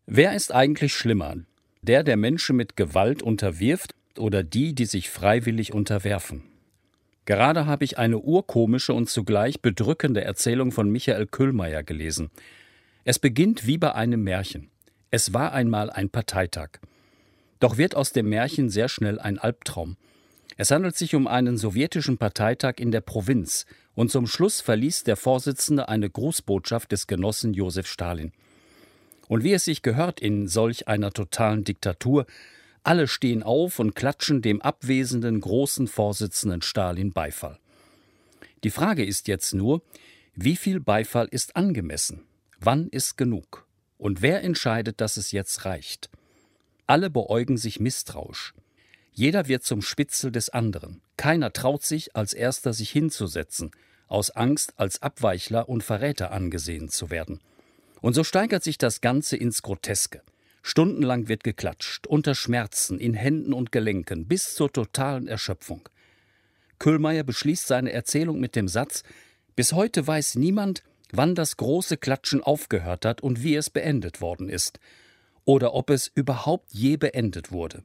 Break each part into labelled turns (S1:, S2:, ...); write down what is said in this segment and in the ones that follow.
S1: Wer ist eigentlich schlimmer? Der Menschen mit Gewalt unterwirft oder die sich freiwillig unterwerfen? Gerade habe ich eine urkomische und zugleich bedrückende Erzählung von Michael Köhlmeier gelesen. Es beginnt wie bei einem Märchen. Es war einmal ein Parteitag. Doch wird aus dem Märchen sehr schnell ein Albtraum. Es handelt sich um einen sowjetischen Parteitag in der Provinz und zum Schluss verließ der Vorsitzende eine Grußbotschaft des Genossen Josef Stalin. Und wie es sich gehört in solch einer totalen Diktatur, alle stehen auf und klatschen dem abwesenden großen Vorsitzenden Stalin Beifall. Die Frage ist jetzt nur, wie viel Beifall ist angemessen? Wann ist genug? Und wer entscheidet, dass es jetzt reicht? Alle beäugen sich misstrauisch. Jeder wird zum Spitzel des anderen. Keiner traut sich, als Erster sich hinzusetzen, aus Angst, als Abweichler und Verräter angesehen zu werden. Und so steigert sich das Ganze ins Groteske. Stundenlang wird geklatscht, unter Schmerzen, in Händen und Gelenken, bis zur totalen Erschöpfung. Köhlmeier beschließt seine Erzählung mit dem Satz: Bis heute weiß niemand, wann das große Klatschen aufgehört hat und wie es beendet worden ist. Oder ob es überhaupt je beendet wurde.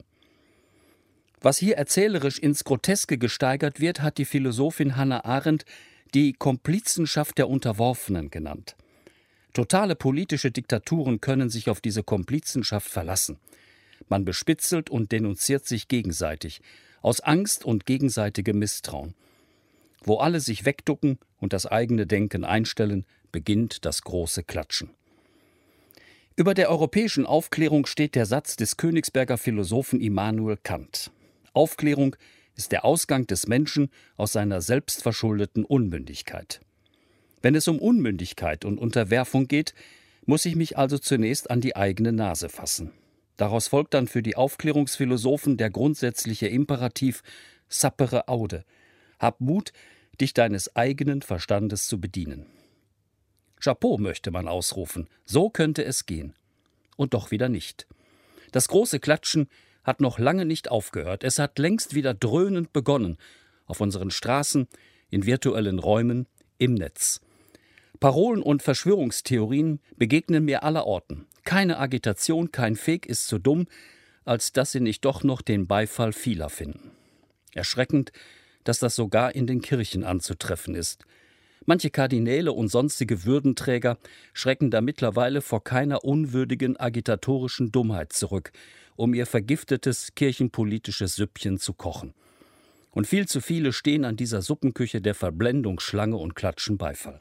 S1: Was hier erzählerisch ins Groteske gesteigert wird, hat die Philosophin Hannah Arendt die Komplizenschaft der Unterworfenen genannt. Totale politische Diktaturen können sich auf diese Komplizenschaft verlassen. Man bespitzelt und denunziert sich gegenseitig, aus Angst und gegenseitigem Misstrauen. Wo alle sich wegducken und das eigene Denken einstellen, beginnt das große Klatschen. Über der europäischen Aufklärung steht der Satz des Königsberger Philosophen Immanuel Kant. Aufklärung ist der Ausgang des Menschen aus seiner selbstverschuldeten Unmündigkeit. Wenn es um Unmündigkeit und Unterwerfung geht, muss ich mich also zunächst an die eigene Nase fassen. Daraus folgt dann für die Aufklärungsphilosophen der grundsätzliche Imperativ Sapere aude. Hab Mut, dich deines eigenen Verstandes zu bedienen. Chapeau, möchte man ausrufen, so könnte es gehen. Und doch wieder nicht. Das große Klatschen hat noch lange nicht aufgehört. Es hat längst wieder dröhnend begonnen. Auf unseren Straßen, in virtuellen Räumen, im Netz. Parolen und Verschwörungstheorien begegnen mir allerorten. Keine Agitation, kein Fake ist so dumm, als dass sie nicht doch noch den Beifall vieler finden. Erschreckend, dass das sogar in den Kirchen anzutreffen ist. Manche Kardinäle und sonstige Würdenträger schrecken da mittlerweile vor keiner unwürdigen agitatorischen Dummheit zurück, um ihr vergiftetes kirchenpolitisches Süppchen zu kochen. Und viel zu viele stehen an dieser Suppenküche der Verblendungsschlange und klatschen Beifall.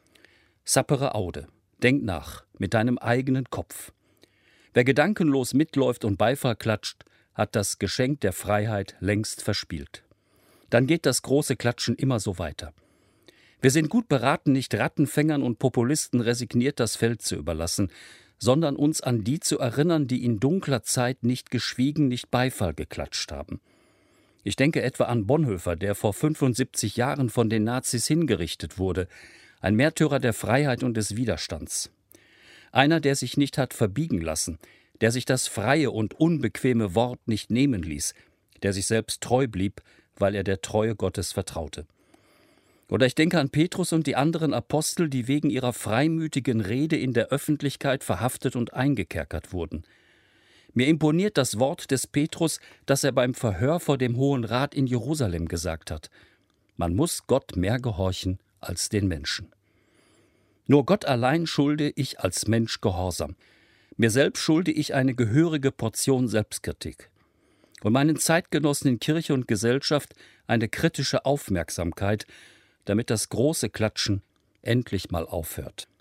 S1: Sapere aude, denk nach, mit deinem eigenen Kopf. Wer gedankenlos mitläuft und Beifall klatscht, hat das Geschenk der Freiheit längst verspielt. Dann geht das große Klatschen immer so weiter. Wir sind gut beraten, nicht Rattenfängern und Populisten resigniert das Feld zu überlassen, sondern uns an die zu erinnern, die in dunkler Zeit nicht geschwiegen, nicht Beifall geklatscht haben. Ich denke etwa an Bonhoeffer, der vor 75 Jahren von den Nazis hingerichtet wurde, ein Märtyrer der Freiheit und des Widerstands. Einer, der sich nicht hat verbiegen lassen, der sich das freie und unbequeme Wort nicht nehmen ließ, der sich selbst treu blieb, weil er der Treue Gottes vertraute. Oder ich denke an Petrus und die anderen Apostel, die wegen ihrer freimütigen Rede in der Öffentlichkeit verhaftet und eingekerkert wurden. Mir imponiert das Wort des Petrus, das er beim Verhör vor dem Hohen Rat in Jerusalem gesagt hat. Man muss Gott mehr gehorchen als den Menschen. Nur Gott allein schulde ich als Mensch Gehorsam. Mir selbst schulde ich eine gehörige Portion Selbstkritik. Und meinen Zeitgenossen in Kirche und Gesellschaft eine kritische Aufmerksamkeit, damit das große Klatschen endlich mal aufhört.